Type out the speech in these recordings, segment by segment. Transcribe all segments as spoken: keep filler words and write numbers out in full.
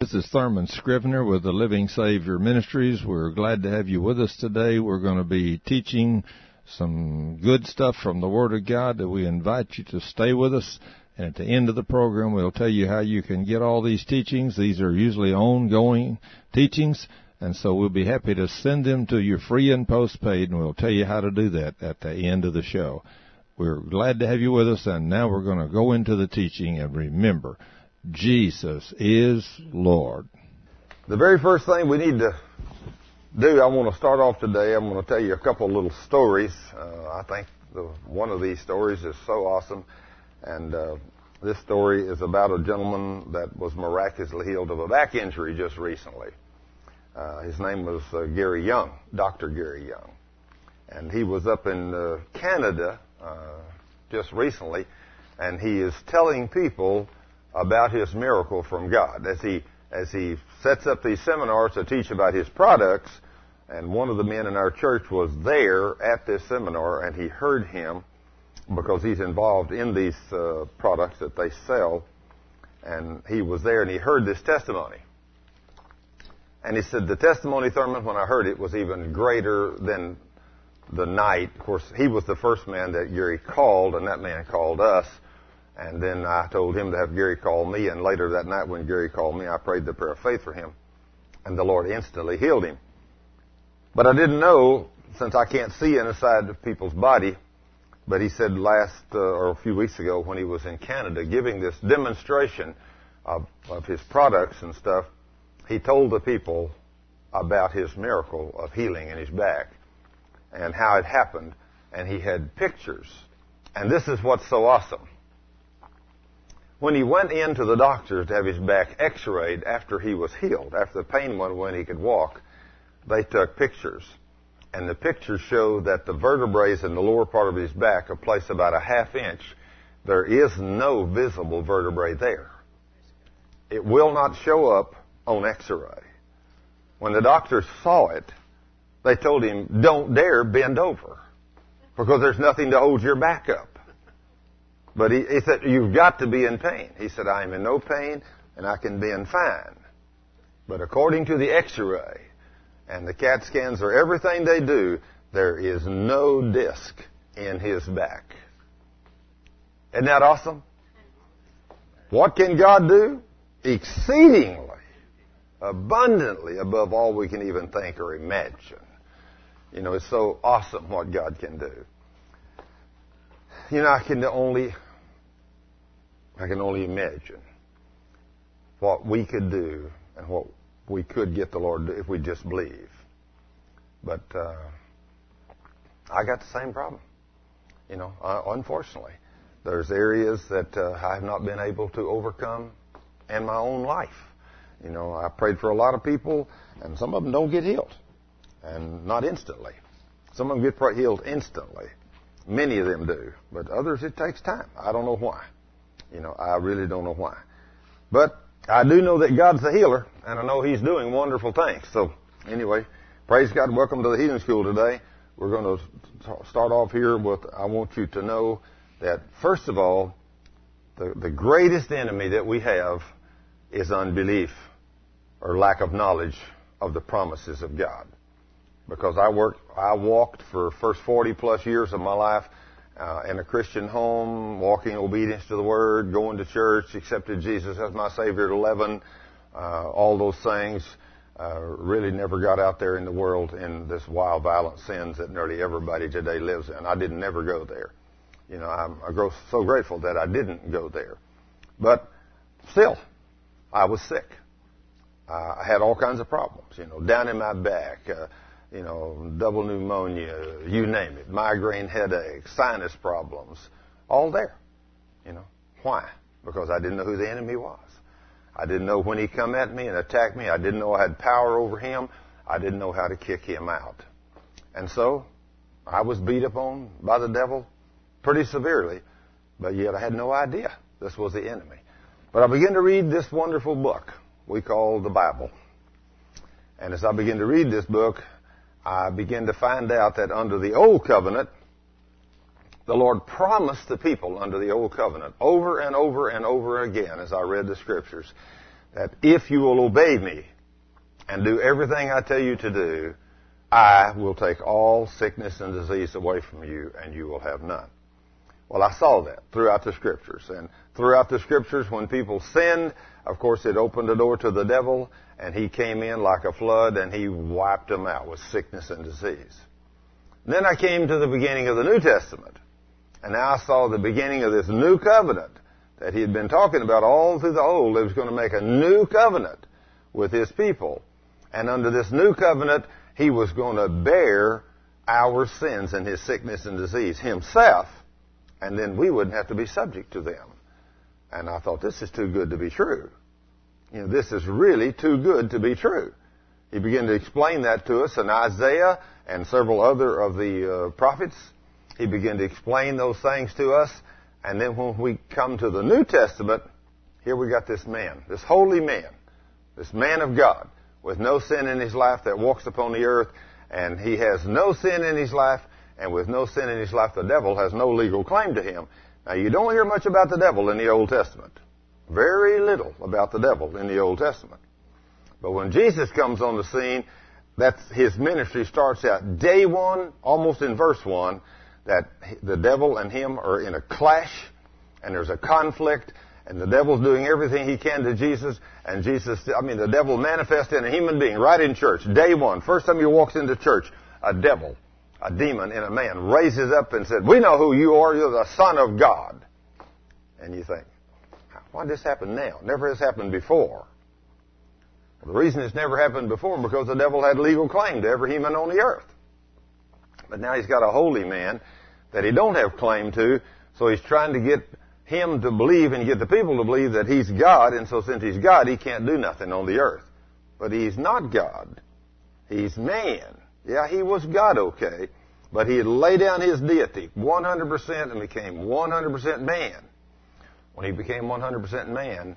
This is Thurman Scrivener with the Living Savior Ministries. We're glad to have you with us today. We're going to be teaching some good stuff from the Word of God that we invite you to stay with us. And at the end of the program, we'll tell you how you can get all these teachings. These are usually ongoing teachings, and so we'll be happy to send them to you free and postpaid, and we'll tell you how to do that at the end of the show. We're glad to have you with us, and now we're going to go into the teaching. And remember, Jesus is Lord. The very first thing we need to do, I want to start off today, I'm going to tell you a couple of little stories. Uh, I think the, one of these stories is so awesome. And uh, this story is about a gentleman that was miraculously healed of a back injury just recently. Uh, his name was uh, Gary Young, Doctor Gary Young. And he was up in uh, Canada uh, just recently, and he is telling people about his miracle from God as he as he sets up these seminars to teach about his products. And one of the men in our church was there at this seminar, and he heard him because he's involved in these uh, products that they sell. And he was there, and he heard this testimony. And he said, the testimony, Thurman, when I heard it, was even greater than the night. Of course, he was the first man that Gary called, and that man called us. And then I told him to have Gary call me, and later that night when Gary called me, I prayed the prayer of faith for him, and the Lord instantly healed him. But I didn't know, since I can't see inside of people's body, but he said last, uh, or a few weeks ago when he was in Canada giving this demonstration of, of his products and stuff, he told the people about his miracle of healing in his back and how it happened, and he had pictures. And this is what's so awesome. When he went into the doctors to have his back x-rayed after he was healed, after the pain went away and he could walk, they took pictures. And the pictures show that the vertebrae in the lower part of his back are placed about a half inch. There is no visible vertebrae there. It will not show up on x-ray. When the doctors saw it, they told him, don't dare bend over because there's nothing to hold your back up. But he, he said, you've got to be in pain. He said, I am in no pain, and I can bend fine. But according to the x-ray and the CAT scans or everything they do, there is no disc in his back. Isn't that awesome? What can God do? Exceedingly, abundantly above all we can even think or imagine. You know, it's so awesome what God can do. You know, I can only... I can only imagine what we could do and what we could get the Lord to do if we just believe. But uh, I got the same problem. You know, uh, unfortunately, there's areas that uh, I have not been able to overcome in my own life. You know, I prayed for a lot of people, and some of them don't get healed, and not instantly. Some of them get healed instantly. Many of them do, but others it takes time. I don't know why. You know, I really don't know why. But I do know that God's the healer, and I know He's doing wonderful things. So, anyway, praise God. Welcome to the Healing School today. We're going to start off here with, I want you to know that, first of all, the, the greatest enemy that we have is unbelief or lack of knowledge of the promises of God. Because I worked, I walked for the first forty plus years of my life Uh, in a Christian home, walking in obedience to the Word, going to church, accepted Jesus as my Savior at eleven, uh, all those things. Uh, really never got out there in the world in this wild, violent sins that nearly everybody today lives in. I didn't never go there. You know, I'm I grow so grateful that I didn't go there. But still, I was sick. Uh, I had all kinds of problems, you know, down in my back, uh, you know, double pneumonia, you name it, migraine headaches, sinus problems, all there. You know, why? Because I didn't know who the enemy was. I didn't know when he come at me and attacked me. I didn't know I had power over him. I didn't know how to kick him out. And so I was beat upon by the devil pretty severely, but yet I had no idea this was the enemy. But I began to read this wonderful book we call the Bible. And as I began to read this book, I began to find out that under the Old Covenant, the Lord promised the people under the Old Covenant over and over and over again as I read the Scriptures that if you will obey me and do everything I tell you to do, I will take all sickness and disease away from you, and you will have none. Well, I saw that throughout the Scriptures. And throughout the Scriptures, when people sinned, of course, it opened the door to the devil, and he came in like a flood, and he wiped them out with sickness and disease. Then I came to the beginning of the New Testament, and now I saw the beginning of this new covenant that he had been talking about all through the Old. He was going to make a new covenant with his people. And under this new covenant, he was going to bear our sins and his sickness and disease himself, and then we wouldn't have to be subject to them. And I thought, this is too good to be true. You know, this is really too good to be true. He began to explain that to us in Isaiah and several other of the uh, prophets. He began to explain those things to us. And then when we come to the New Testament, here we got this man, this holy man, this man of God, with no sin in his life that walks upon the earth, and he has no sin in his life, and with no sin in his life, the devil has no legal claim to him. Now, you don't hear much about the devil in the Old Testament. Very little about the devil in the Old Testament. But when Jesus comes on the scene, that's his ministry starts out day one, almost in verse one, that the devil and him are in a clash, and there's a conflict, and the devil's doing everything he can to Jesus, and Jesus, I mean, the devil manifests in a human being right in church, day one. First time he walks into church, a devil, a demon in a man, raises up and said, we know who you are, you're the Son of God. And you think, why did this happen now? Never has happened before. Well, the reason it's never happened before is because the devil had legal claim to every human on the earth. But now he's got a holy man that he don't have claim to, so he's trying to get him to believe and get the people to believe that he's God, and so since he's God, he can't do nothing on the earth. But he's not God. He's man. Yeah, he was God, okay, but he had laid down his deity one hundred percent and became one hundred percent man. When he became one hundred percent man,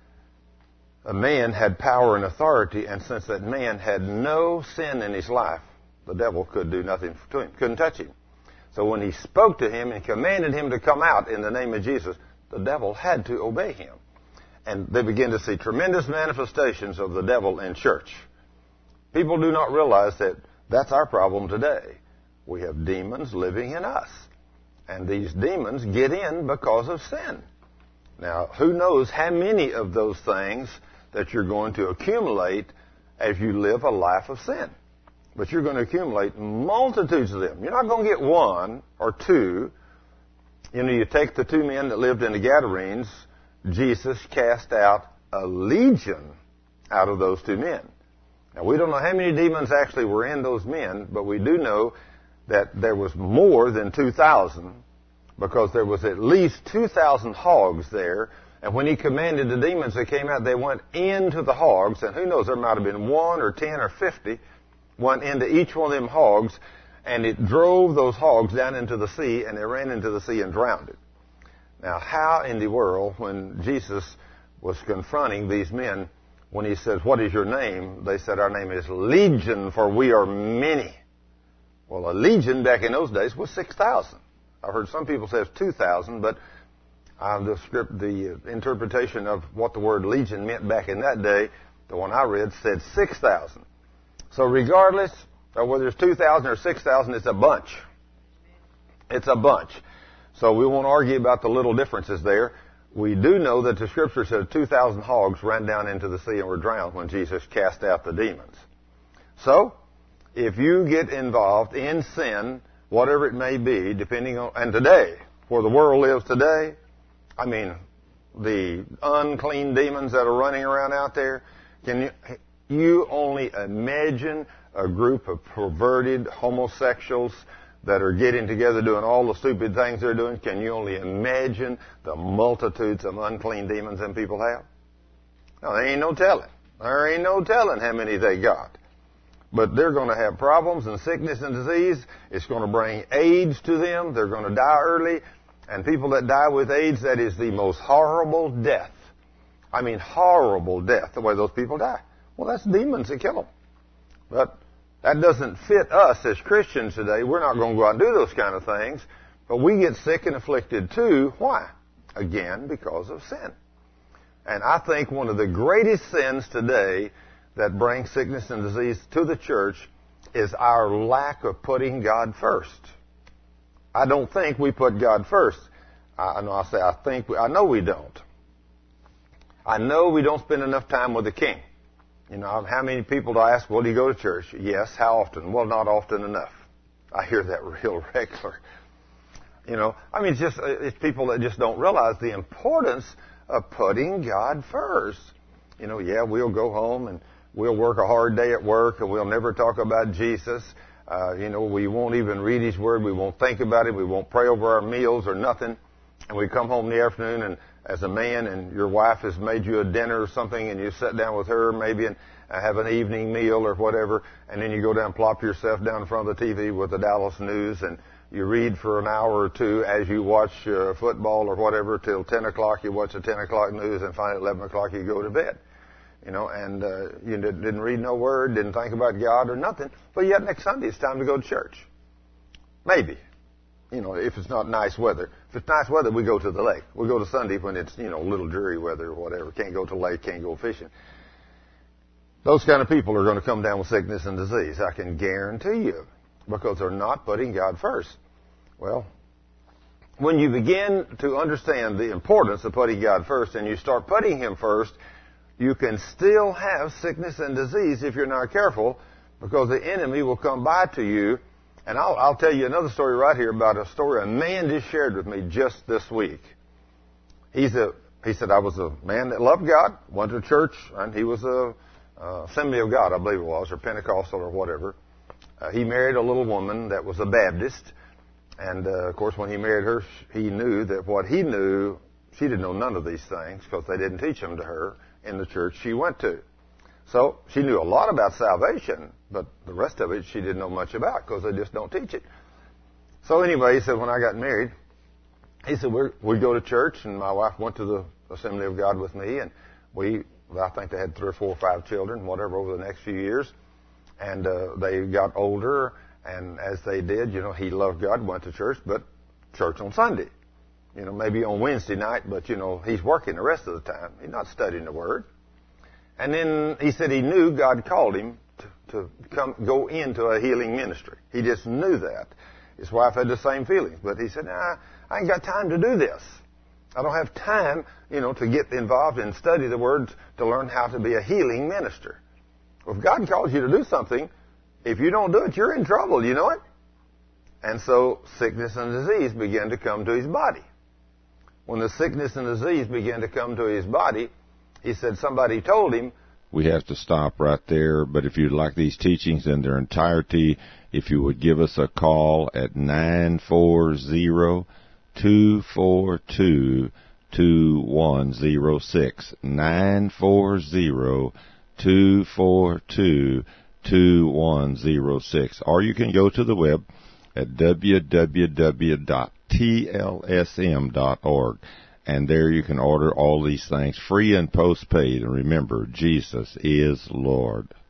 a man had power and authority, and since that man had no sin in his life, the devil could do nothing to him, couldn't touch him. So when he spoke to him and commanded him to come out in the name of Jesus, the devil had to obey him. And they begin to see tremendous manifestations of the devil in church. People do not realize that that's our problem today. We have demons living in us. And these demons get in because of sin. Now, who knows how many of those things that you're going to accumulate as you live a life of sin. But you're going to accumulate multitudes of them. You're not going to get one or two. You know, you take the two men that lived in the Gadarenes, Jesus cast out a legion out of those two men. Now, we don't know how many demons actually were in those men, but we do know that there was more than two thousand, because there was at least two thousand hogs there. And when he commanded the demons that came out, they went into the hogs, and who knows, there might have been one or ten or fifty, went into each one of them hogs, and it drove those hogs down into the sea, and they ran into the sea and drowned it. Now, how in the world, when Jesus was confronting these men, when he said, what is your name? They said, our name is Legion, for we are many. Well, a legion back in those days was six thousand. I've heard some people say it's two thousand, but uh, the script, the interpretation of what the word legion meant back in that day, the one I read, said six thousand. So regardless of whether it's two thousand or six thousand, it's a bunch. It's a bunch. So we won't argue about the little differences there. We do know that the Scripture says two thousand hogs ran down into the sea and were drowned when Jesus cast out the demons. So, if you get involved in sin, whatever it may be, depending on, and today, where the world lives today, I mean, the unclean demons that are running around out there, can you, you only imagine a group of perverted homosexuals that are getting together doing all the stupid things they're doing? Can you only imagine the multitudes of unclean demons them people have? No, there ain't no telling. There ain't no telling how many they got. But they're going to have problems and sickness and disease. It's going to bring AIDS to them. They're going to die early. And people that die with AIDS, that is the most horrible death. I mean, horrible death, the way those people die. Well, that's demons that kill them. But that doesn't fit us as Christians today. We're not going to go out and do those kind of things. But we get sick and afflicted too. Why? Again, because of sin. And I think one of the greatest sins today that brings sickness and disease to the church is our lack of putting God first. I don't think we put God first. I know I say I think, we, I know we don't. I know we don't spend enough time with the King. You know, how many people do I ask, well, do you go to church? Yes. How often? Well, not often enough. I hear that real regular. You know, I mean, it's just, it's people that just don't realize the importance of putting God first. You know, yeah, we'll go home and we'll work a hard day at work and we'll never talk about Jesus. Uh, you know, we won't even read His Word. We won't think about it. We won't pray over our meals or nothing. And we come home in the afternoon and as a man and your wife has made you a dinner or something and you sit down with her maybe and have an evening meal or whatever, and then you go down and plop yourself down in front of the T V with the Dallas News and you read for an hour or two as you watch uh, football or whatever till ten o'clock. You watch the ten o'clock news and finally at eleven o'clock you go to bed. You know, and uh, you didn't read no word, didn't think about God or nothing, but yet next Sunday it's time to go to church. Maybe. You know, if it's not nice weather. If it's nice weather, we go to the lake. We go to Sunday when it's, you know, a little dreary weather or whatever. Can't go to the lake, can't go fishing. Those kind of people are going to come down with sickness and disease. I can guarantee you. Because they're not putting God first. Well, when you begin to understand the importance of putting God first and you start putting Him first, you can still have sickness and disease if you're not careful, because the enemy will come by to you. And I'll, I'll tell you another story right here about a story a man just shared with me just this week. He's a, he said, I was a man that loved God, went to church, and he was a, a Assembly of God, I believe it was, or Pentecostal or whatever. Uh, he married a little woman that was a Baptist. And, uh, of course, when he married her, he knew that what he knew, she didn't know none of these things because they didn't teach them to her in the church she went to. So she knew a lot about salvation, but the rest of it she didn't know much about because they just don't teach it. So anyway, he said, when I got married, he said, we're, we'd go to church, and my wife went to the Assembly of God with me, and we, I think they had three or four or five children, whatever, over the next few years. And uh, they got older, and as they did, you know, he loved God, went to church, but church on Sunday. You know, maybe on Wednesday night, but, you know, he's working the rest of the time. He's not studying the Word. And then he said he knew God called him to, to come go into a healing ministry. He just knew that. His wife had the same feelings, but he said, nah, I ain't got time to do this. I don't have time, you know, to get involved and study the Word to learn how to be a healing minister. Well, if God calls you to do something, if you don't do it, you're in trouble, you know it? And so sickness and disease began to come to his body. When the sickness and disease began to come to his body, he said somebody told him. We have to stop right there, but if you'd like these teachings in their entirety, if you would give us a call at nine four zero, two four two, two one zero six, nine four zero, two four two, two one zero six, or you can go to the web at w w w dot t l s m dot org. And there you can order all these things free and postpaid. And remember, Jesus is Lord.